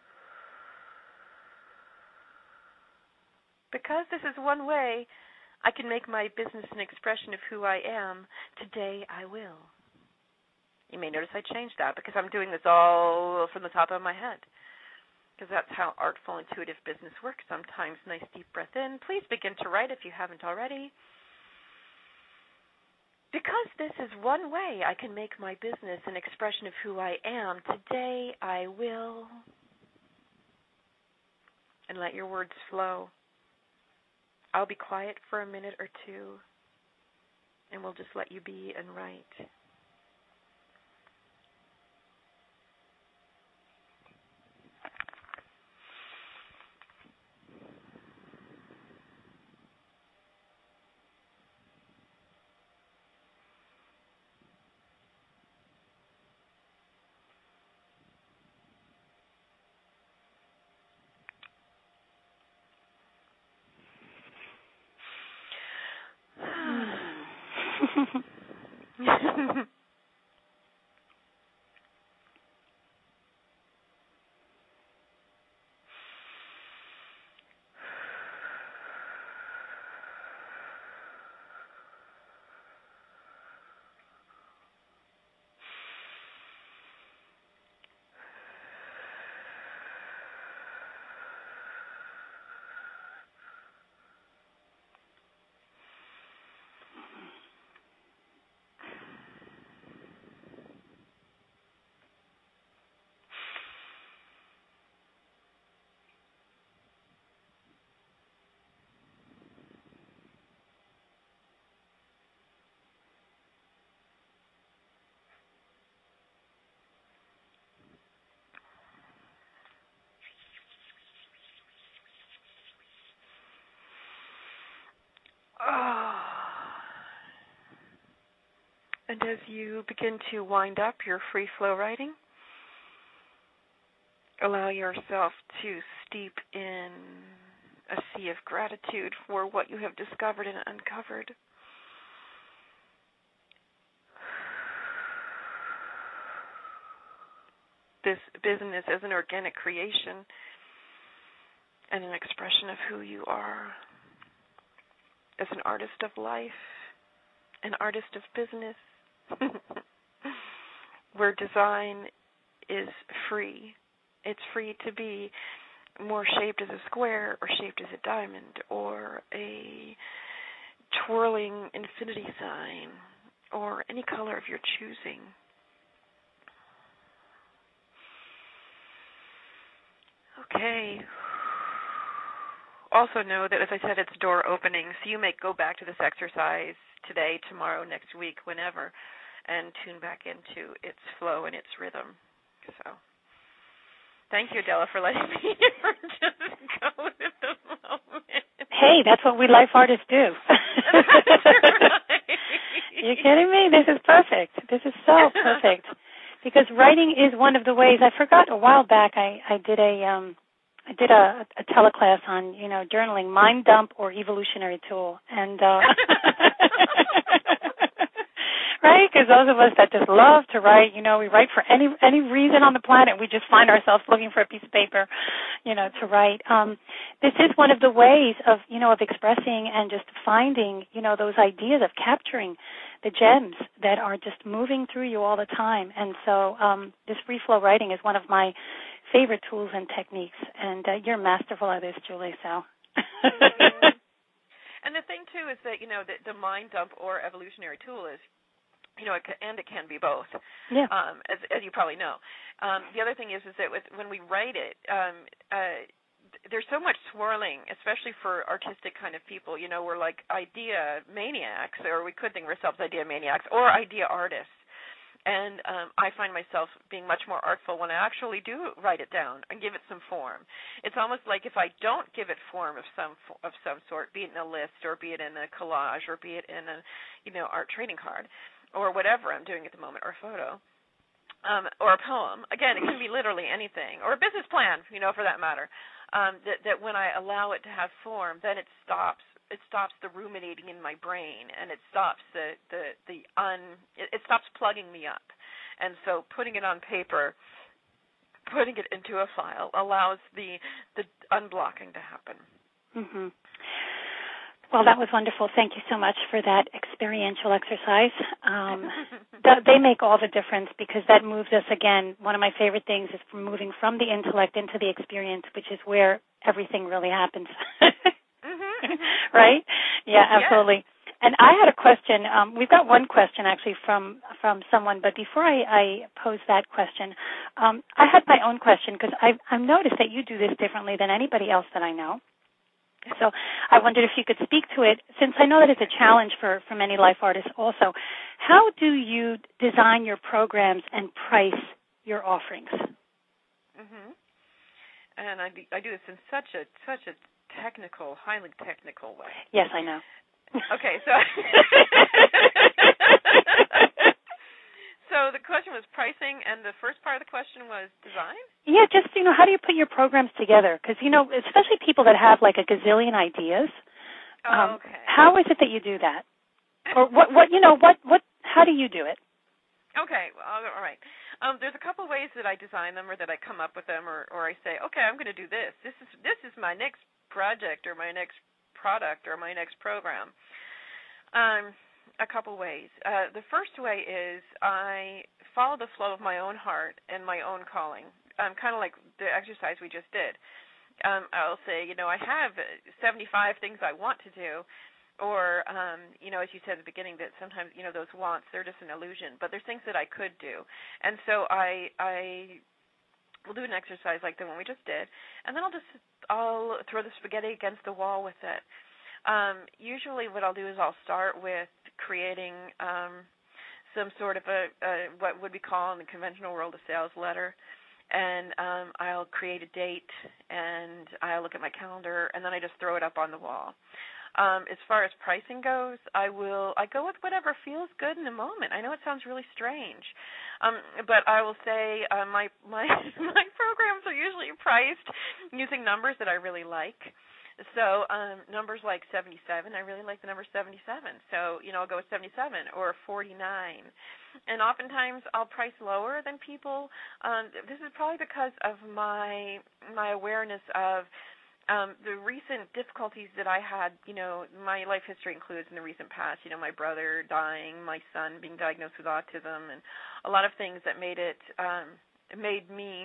Because this is one way I can make my business an expression of who I am, today I will. You may notice I changed that because I'm doing this all from the top of my head. Because that's how artful, intuitive business works. Sometimes nice deep breath in. Please begin to write if you haven't already. Because this is one way I can make my business an expression of who I am, today I will. And let your words flow. I'll be quiet for a minute or two, and we'll just let you be and write. Oh. And as you begin to wind up your free flow writing, allow yourself to steep in a sea of gratitude for what you have discovered and uncovered. This business as an organic creation and an expression of who you are as an artist of life, an artist of business, where design is free. It's free to be more shaped as a square or shaped as a diamond or a twirling infinity sign or any color of your choosing. Okay. Also know that, as I said, it's door opening, so you may go back to this exercise today, tomorrow, next week, whenever, and tune back into its flow and its rhythm. So thank you, Adela, for letting me just go with the moment. Hey, that's what we life artists do. Right. You're kidding me? This is perfect. This is so perfect. Because writing is one of the ways. I forgot a while back I, I did a um I did a, a teleclass on, you know, journaling, mind dump or evolutionary tool. And uh right? Because those of us that just love to write, you know, we write for any any reason on the planet. We just find ourselves looking for a piece of paper, you know, to write. Um, this is one of the ways of, you know, of expressing and just finding, you know, those ideas of capturing the gems that are just moving through you all the time. And so um, this free flow writing is one of my favorite tools and techniques. And uh, you're masterful at this, Julie, so. Mm-hmm. And the thing, too, is that, you know, the, the mind dump or evolutionary tool is, you know, it can, and it can be both, yeah. um, as, as you probably know. Um, the other thing is, is that with, when we write it, um, uh, there's so much swirling, especially for artistic kind of people. You know, we're like idea maniacs, or we could think of ourselves idea maniacs, or idea artists. And um, I find myself being much more artful when I actually do write it down and give it some form. It's almost like if I don't give it form of some of some sort, be it in a list or be it in a collage or be it in a, you know, art trading card or whatever I'm doing at the moment, or a photo, um, or a poem. Again, it can be literally anything, or a business plan, you know, for that matter. Um, that, that when I allow it to have form, then it stops it stops the ruminating in my brain, and it stops the the the un it, it stops plugging me up. And so putting it on paper, putting it into a file, allows the the unblocking to happen. Mm-hmm. Well, that was wonderful. Thank you so much for that experiential exercise. Um, th- they make all the difference because that moves us, again, one of my favorite things is from moving from the intellect into the experience, which is where everything really happens. Mm-hmm. Right? Yeah, absolutely. Yes. And I had a question. Um, we've got one question, actually, from from someone. But before I, I pose that question, um, I had my own question because I've, I've noticed that you do this differently than anybody else that I know. So I wondered if you could speak to it, since I know that it's a challenge for, for many life artists also. How do you design your programs and price your offerings? Mm-hmm. And I do, I do this in such a such a technical, highly technical way. Yes, I know. Okay, so so the question was pricing, and the first part of the question was design? Yeah, just, you know, how do you put your programs together? Because, you know, especially people that have like a gazillion ideas. Um, oh, okay. How is it that you do that? Or what, what, you know, what, what, how do you do it? Okay, well, all right. Um, there's a couple ways that I design them or that I come up with them or, or I say, okay, I'm going to do this. This is this is my next project or my next product or my next program. Um, a couple ways. Uh, the first way is I follow the flow of my own heart and my own calling, um, kind of like the exercise we just did. Um, I'll say, you know, I have seventy-five things I want to do, or, um, you know, as you said at the beginning, that sometimes, you know, those wants, they're just an illusion, but there's things that I could do. And so I I will do an exercise like the one we just did, and then I'll just, I'll throw the spaghetti against the wall with it. Um, usually what I'll do is I'll start with creating um, some sort of a, a, what would we call in the conventional world a sales letter, and um, I'll create a date, and I'll look at my calendar, and then I just throw it up on the wall. Um, as far as pricing goes, I will I go with whatever feels good in the moment. I know it sounds really strange, um, but I will say uh, my my my programs are usually priced using numbers that I really like. So um, numbers like seventy-seven, I really like the number seventy-seven. So, you know, I'll go with seventy-seven or forty-nine. And oftentimes I'll price lower than people. Um, this is probably because of my my awareness of um, the recent difficulties that I had. You know, my life history includes in the recent past, you know, my brother dying, my son being diagnosed with autism, and a lot of things that made it um, made me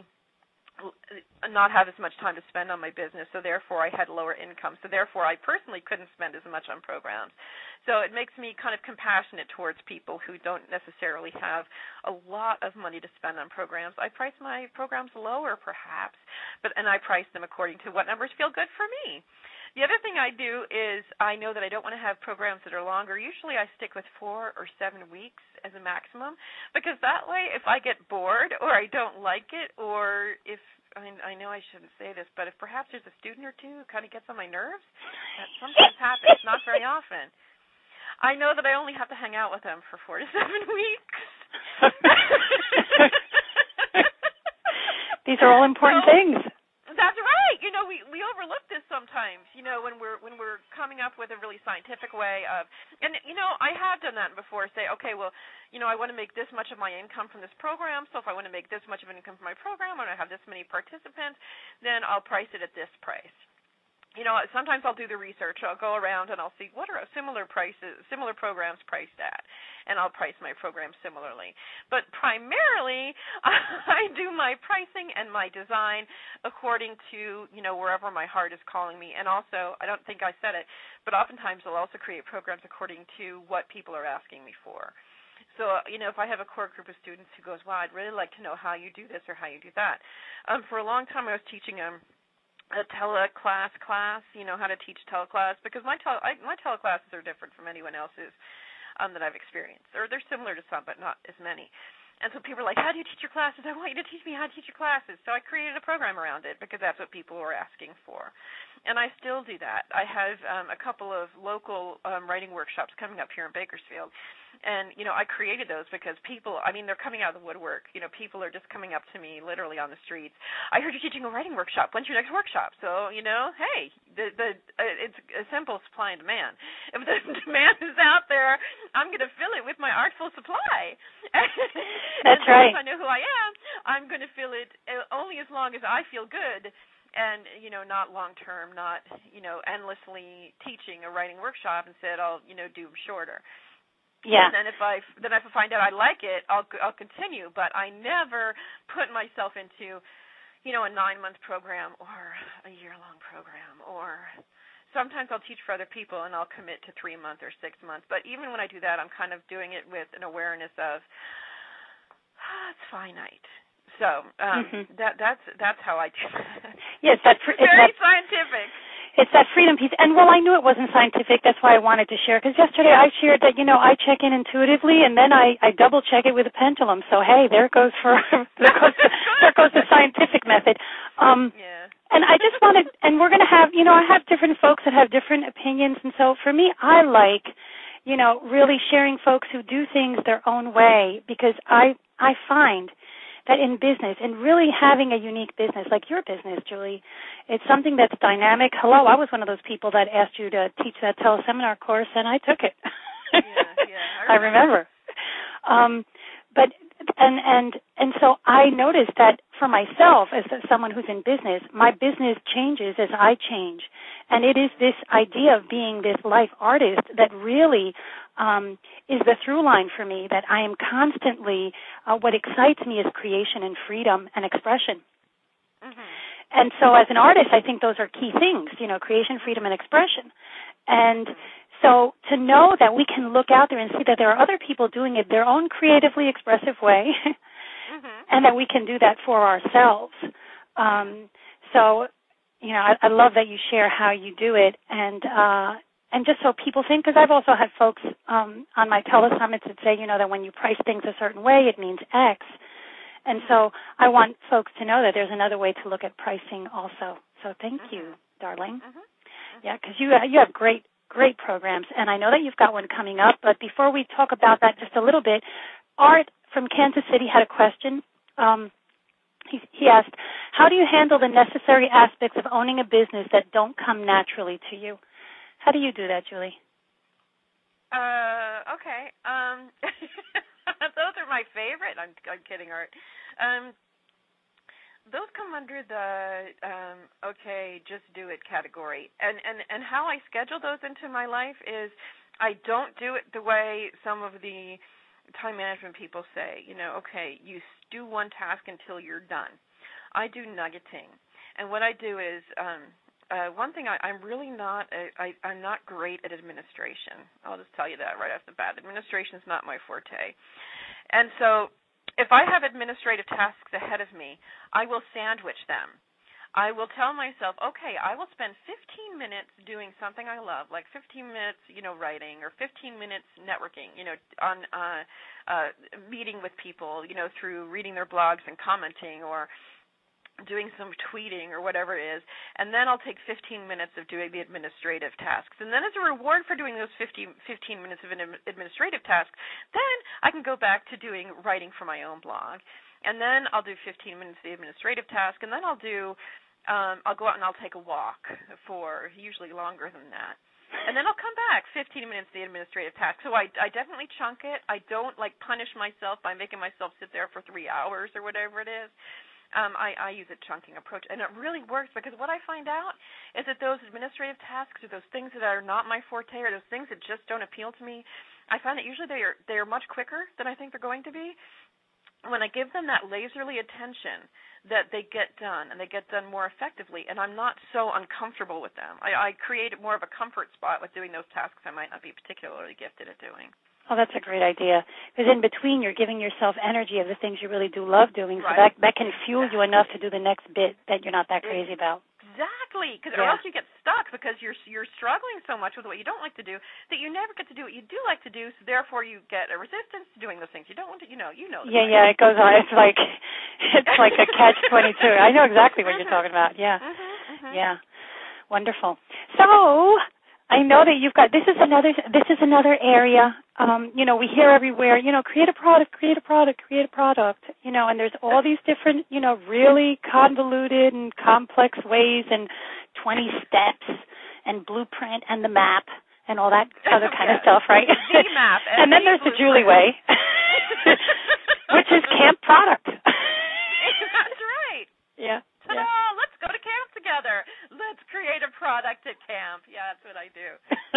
not have as much time to spend on my business, so therefore I had lower income. So therefore I personally couldn't spend as much on programs. So it makes me kind of compassionate towards people who don't necessarily have a lot of money to spend on programs. I price my programs lower perhaps, but and I price them according to what numbers feel good for me. The other thing I do is I know that I don't want to have programs that are longer. Usually I stick with four or seven weeks as a maximum, because that way if I get bored or I don't like it, or if, I, I know I shouldn't say this, but if perhaps there's a student or two who kind of gets on my nerves, that sometimes happens, not very often, I know that I only have to hang out with them for four to seven weeks. These are all important so, things. That's right. You know, we, we overlook this sometimes, you know, when we're when we're coming up with a really scientific way of, and, you know, I have done that before, say, okay, well, you know, I want to make this much of my income from this program, so if I want to make this much of an income from my program, and I have this many participants, then I'll price it at this price. You know, sometimes I'll do the research. I'll go around and I'll see what are similar prices, similar programs priced at, and I'll price my program similarly. But primarily, I do my pricing and my design according to, you know, wherever my heart is calling me. And also, I don't think I said it, but oftentimes I'll also create programs according to what people are asking me for. So, you know, if I have a core group of students who goes, wow, I'd really like to know how you do this or how you do that. Um, for a long time, I was teaching them. Um, a teleclass class, you know, how to teach teleclass, because my tele, I, my teleclasses are different from anyone else's um, that I've experienced. Or they're similar to some, but not as many. And so people are like, how do you teach your classes? I want you to teach me how to teach your classes. So I created a program around it because that's what people were asking for. And I still do that. I have um, a couple of local um, writing workshops coming up here in Bakersfield. And, you know, I created those because people, I mean, they're coming out of the woodwork. You know, people are just coming up to me literally on the streets. I heard you're teaching a writing workshop. When's your next workshop? So, you know, hey, the the uh, it's a simple supply and demand. If the demand is out there, I'm going to fill it with my artful supply. That's and right. If I know who I am, I'm going to fill it only as long as I feel good. And, you know, not long-term, not, you know, endlessly teaching a writing workshop. Instead, I'll, you know, do shorter. Yeah. And then if I then if I find out I like it, I'll I'll continue. But I never put myself into, you know, a nine-month program or a year-long program. Or sometimes I'll teach for other people and I'll commit to three months or six months. But even when I do that, I'm kind of doing it with an awareness of, ah, it's finite. So um, mm-hmm. that that's that's how I do that. Yes, that's fr- it's very that, scientific. It's that freedom piece. And, well, I knew it wasn't scientific. That's why I wanted to share. Because yesterday I shared that, you know, I check in intuitively, and then I, I double-check it with a pendulum. So, hey, there goes for there goes the, there goes the scientific method. Um, yeah. And I just wanted, and we're going to have, you know, I have different folks that have different opinions. And so for me, I like, you know, really sharing folks who do things their own way, because I I find that in business, and really having a unique business like your business, Julie, it's something that's dynamic. Hello, I was one of those people that asked you to teach that teleseminar course, and I took it. Yeah, yeah, I remember. I remember. Um, but and and and so I noticed that for myself, as someone who's in business, my business changes as I change, and it is this idea of being this life artist that really um, is the through line for me. That I am constantly, uh, what excites me is creation and freedom and expression. Mm-hmm. And so, as an artist, I think those are key things. You know, creation, freedom, and expression. And so to know that we can look out there and see that there are other people doing it their own creatively expressive way, mm-hmm. and that we can do that for ourselves. Um, so, you know, I, I love that you share how you do it, and uh, and just so people think, because I've also had folks um, on my telesummits that say, you know, that when you price things a certain way, it means X. And so I want folks to know that there's another way to look at pricing also. So thank mm-hmm. you, darling. Mm-hmm. Mm-hmm. Yeah, because you you have great. Great programs, and I know that you've got one coming up, but before we talk about that just a little bit, Art from Kansas City had a question. Um, he, he asked, how do you handle the necessary aspects of owning a business that don't come naturally to you? How do you do that, Julie? Uh, okay. Um, those are my favorite. I'm, I'm kidding, Art. Um, Those come under the um, okay, just do it category. And, and and how I schedule those into my life is I don't do it the way some of the time management people say. You know, okay, you do one task until you're done. I do nuggeting. And what I do is um, uh, one thing I, I'm really not a, I, I'm not great at administration. I'll just tell you that right off the bat. Administration is not my forte. And so if I have administrative tasks ahead of me, I will sandwich them. I will tell myself, okay, I will spend fifteen minutes doing something I love, like fifteen minutes, you know, writing, or fifteen minutes networking, you know, on uh, uh, meeting with people, you know, through reading their blogs and commenting, or doing some tweeting or whatever it is, and then I'll take fifteen minutes of doing the administrative tasks. And then as a reward for doing those fifteen, fifteen minutes of an administrative task, then I can go back to doing writing for my own blog. And then I'll do fifteen minutes of the administrative task, and then I'll do, um, I'll go out and I'll take a walk for usually longer than that. And then I'll come back, fifteen minutes of the administrative task. So I, I definitely chunk it. I don't, like, punish myself by making myself sit there for three hours or whatever it is. Um, I, I use a chunking approach, and it really works, because what I find out is that those administrative tasks, or those things that are not my forte, or those things that just don't appeal to me, I find that usually they are they are much quicker than I think they're going to be. When I give them that laserly attention, that they get done, and they get done more effectively, and I'm not so uncomfortable with them. I, I create more of a comfort spot with doing those tasks I might not be particularly gifted at doing. Oh, that's a great idea. Because in between, you're giving yourself energy of the things you really do love doing, so right. that that can fuel you enough to do the next bit that you're not that crazy about. Exactly, because yeah. or else you get stuck because you're you're struggling so much with what you don't like to do that you never get to do what you do like to do. So therefore, you get a resistance to doing those things you don't want to. You know, you know. Yeah, right? yeah, it goes on. It's like it's like a catch twenty-two. I know exactly what you're talking about. Yeah, mm-hmm, mm-hmm. yeah, wonderful. So I know that you've got this is another this is another area um, you know, we hear everywhere, you know, create a product, create a product, create a product, you know, and there's all these different, you know, really convoluted and complex ways and twenty steps and blueprint and the map and all that other kind yes. of stuff, right? The map. And, and then there's the Julie way, which is camp product. That's right. Yeah. Ta-da! Yeah. Let's go to camp together. Let's create a product at camp. Yeah, that's what I do.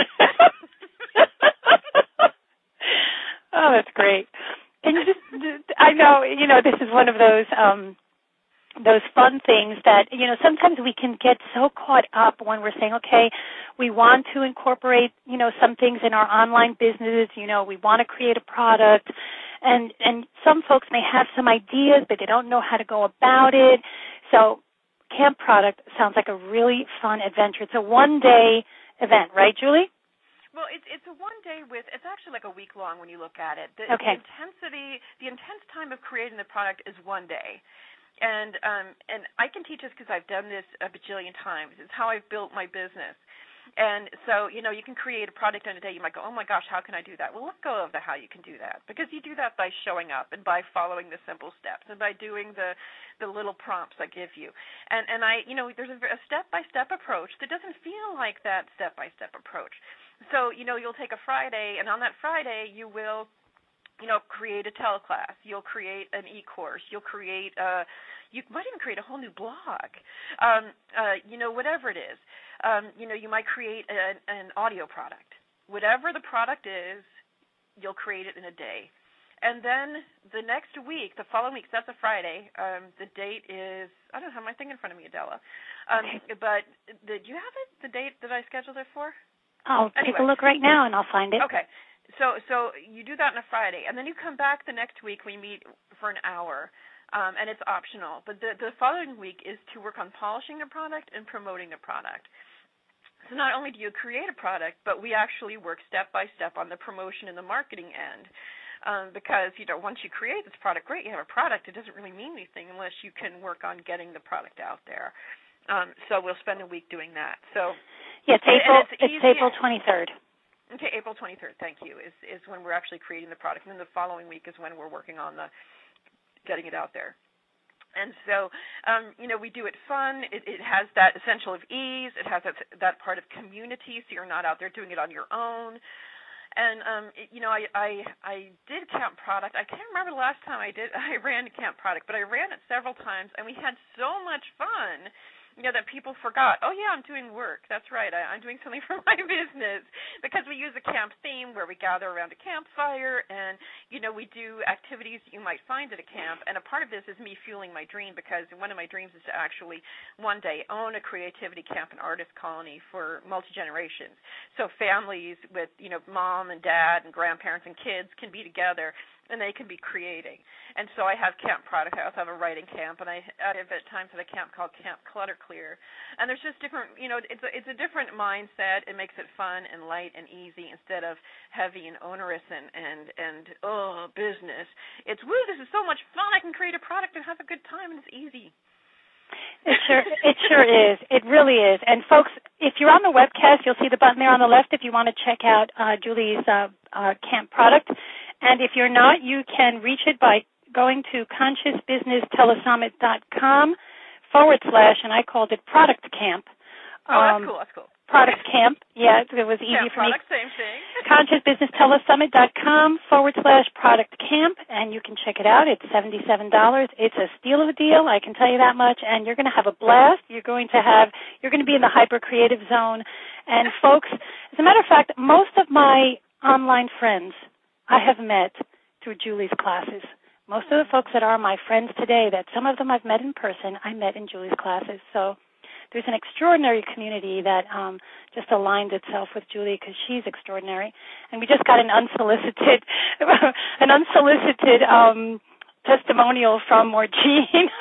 Oh, that's great. And you just, I know, you know, this is one of those, um, those fun things that, you know, sometimes we can get so caught up when we're saying, okay, we want to incorporate, you know, some things in our online business, you know, we want to create a product, and, and some folks may have some ideas, but they don't know how to go about it. So camp product sounds like a really fun adventure. It's a one-day event, right, Julie? Well, it's it's a one day with, it's actually like a week long when you look at it. The, okay. the intensity, the intense time of creating the product is one day. And um, and I can teach this because I've done this a bajillion times. It's how I've built my business. And so, you know, you can create a product in a day. You might go, oh, my gosh, how can I do that? Well, let go of the how you can do that, because you do that by showing up and by following the simple steps and by doing the, the little prompts I give you. And, and I, you know, there's a, a step-by-step approach that doesn't feel like that step-by-step approach. So, you know, you'll take a Friday, and on that Friday you will, you know, create a teleclass. You'll create an e-course. You'll create a, you might even create a whole new blog, um, uh, you know, whatever it is. Um, you know, you might create a, an audio product. Whatever the product is, you'll create it in a day. And then the next week, the following week, so that's a Friday, um, the date is, I don't have my thing in front of me, Adela. Um, okay. But the, do you have it, the date that I scheduled it for? I'll anyway. take a look right now, and I'll find it. Okay. So so you do that on a Friday, and then you come back the next week. We meet for an hour, um, and it's optional. But the, the following week is to work on polishing the product and promoting the product. So not only do you create a product, but we actually work step by step on the promotion and the marketing end. Um, because, you know, once you create this product, great, you have a product. It doesn't really mean anything unless you can work on getting the product out there. Um, so we'll spend a week doing that. So yeah, it's April. It's, it's April twenty-third. Okay, April twenty-third. Thank you. Is is when we're actually creating the product, and then the following week is when we're working on the getting it out there. And so, um, you know, we do it fun. It, it has that essential of ease. It has that, that part of community, so you're not out there doing it on your own. And um, it, you know, I, I I did camp product. I can't remember the last time I did. I ran a camp product, but I ran it several times, and we had so much fun. You know, that people forgot, oh, yeah, I'm doing work. That's right, I, I'm doing something for my business, because we use a camp theme where we gather around a campfire, and, you know, we do activities that you might find at a camp, and a part of this is me fueling my dream, because one of my dreams is to actually one day own a creativity camp and artist colony for multi-generations. So families with, you know, mom and dad and grandparents and kids can be together, and they can be creating. And so I have camp product. I also have a writing camp, and I have at times at a camp called Camp Clutter Clear. And there's just different, you know, it's a, it's a different mindset. It makes it fun and light and easy instead of heavy and onerous and, and, and oh, business. It's, woo, this is so much fun. I can create a product and have a good time, and it's easy. It sure, it sure is. It really is. And folks, if you're on the webcast, you'll see the button there on the left if you want to check out uh, Julie's uh, uh, camp product. And if you're not, you can reach it by going to consciousbusinesstelesummit.com forward slash, and I called it Product Camp. Oh, that's um, cool. That's cool. Product Camp. Yeah, it was easy camp for product, me. Same thing. consciousbusinesstelesummit.com forward slash Product Camp, and you can check it out. It's seventy-seven dollars. It's a steal of a deal, I can tell you that much, and you're going to have a blast. You're going to have, you're going to be in the hyper-creative zone. And folks, as a matter of fact, most of my online friends I have met through Julie's classes. Most of the folks that are my friends today, that some of them I've met in person, I met in Julie's classes. So there's an extraordinary community that um, just aligns itself with Julie because she's extraordinary. And we just got an unsolicited, an unsolicited um, testimonial from Maureen.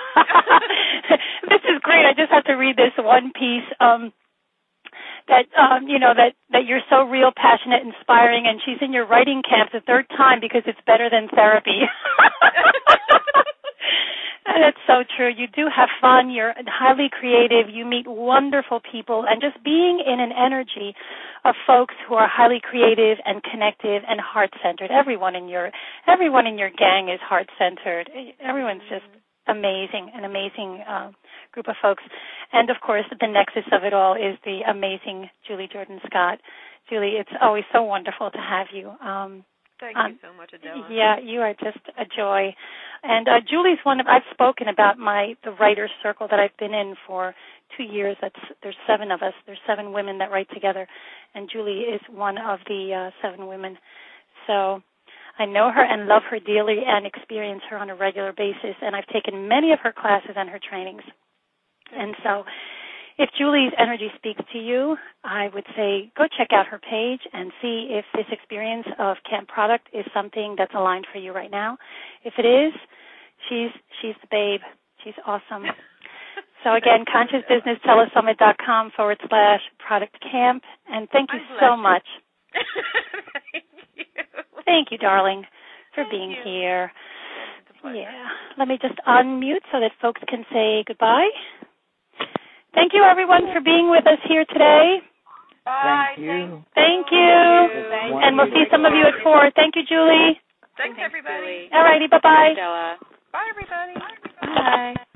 This is great. I just have to read this one piece. Um, That um, you know that, that you're so real, passionate, inspiring, and she's in your writing camp the third time because it's better than therapy. That's so true. You do have fun. You're highly creative. You meet wonderful people, and just being in an energy of folks who are highly creative and connected and heart-centered. Everyone in your everyone in your gang is heart-centered. Everyone's just amazing, an amazing uh, group of folks. And, of course, the nexus of it all is the amazing Julie Jordan Scott. Julie, it's always so wonderful to have you. Um, Thank um, you so much, Adela. Yeah, you are just a joy. And uh, Julie's one of, I've spoken about my the writer's circle that I've been in for two years. That's There's seven of us. There's seven women that write together, and Julie is one of the uh, seven women. So I know her and love her dearly and experience her on a regular basis, and I've taken many of her classes and her trainings. And so if Julie's energy speaks to you, I would say go check out her page and see if this experience of Camp Product is something that's aligned for you right now. If it is, she's she's the babe. She's awesome. So again, consciousbusinesstelesummit.com forward slash product camp. And thank you so much. Thank you. Thank you, darling, for Thank being you. here. Yeah. Let me just unmute so that folks can say goodbye. Thank you, everyone, for being with us here today. Bye. Thank you. Thank you. Thank And we'll see some of you at four. Thank you, Julie. Thanks, everybody. All righty. Bye-bye. Bye, everybody. Bye.